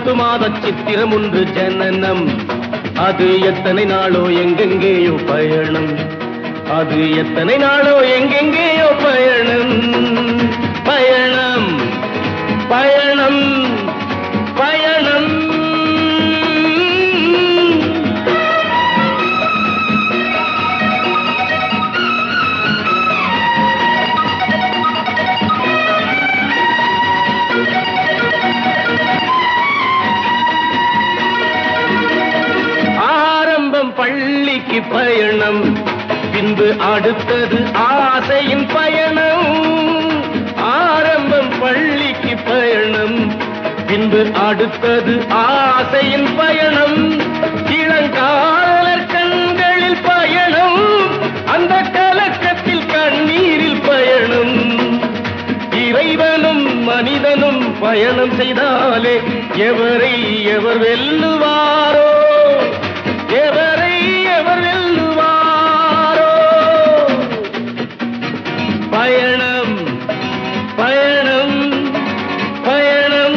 10 மாத சித்திரம் ஒன்று ஜனனம். அது எத்தனை நாளோ எங்கெங்கேயோ பயணம். அது எத்தனை நாளோ எங்கெங்கேயோ பயணம். பயணம் பயணம் பயணம். பள்ளிக்கு பயணம், பின்பு அடுத்தது ஆசையின் பயணம். ஆரம்பம் பள்ளிக்கு பயணம், பின்பு அடுத்தது ஆசையின் பயணம். இளங்காலர் கண்களில் பயணம், அந்த கலக்கத்தில் கண்ணீரில் பயணம். இறைவனும் மனிதனும் பயணம் செய்தாலே எவரை எவர் வெல்லுவாரோ, எவரை எவர் வெல்லுவாரோ. பயணம் பயணம் பயணம்.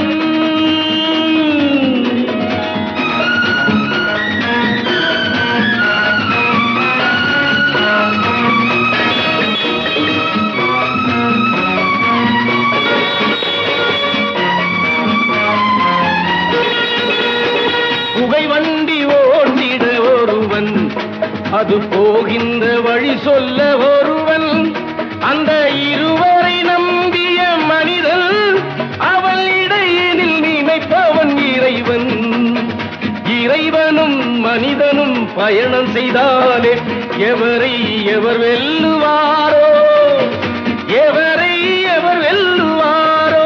புகை வண்டி ஓட்டிட ஒருவன், அது போகின்ற வழி சொல்ல ஒருவன். அந்த இருவரை நம்பிய மனிதன், அவள் இடையினில் நினைப்பவன் இறைவன். இறைவனும் மனிதனும் பயணம் செய்தாலே எவரை எவர் வெல்லுவாரோ, எவரை எவர் வெல்லுவாரோ.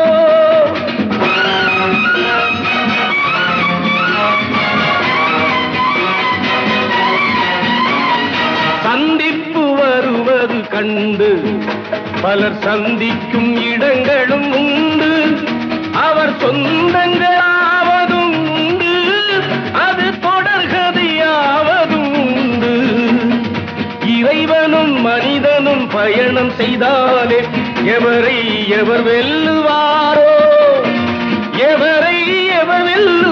சந்திப்பு வருவது கண்டு பலர் சந்திக்கும் இடங்களும் உண்டு. அவர் சொந்தங்களாவதும் உண்டு, அது தொடர்கதையாவதும் உண்டு. இறைவனும் மனிதனும் பயணம் செய்தாலே எவரை எவர் வெல்லுவாரோ, எவரை எவர் வெல்லுவாரோ.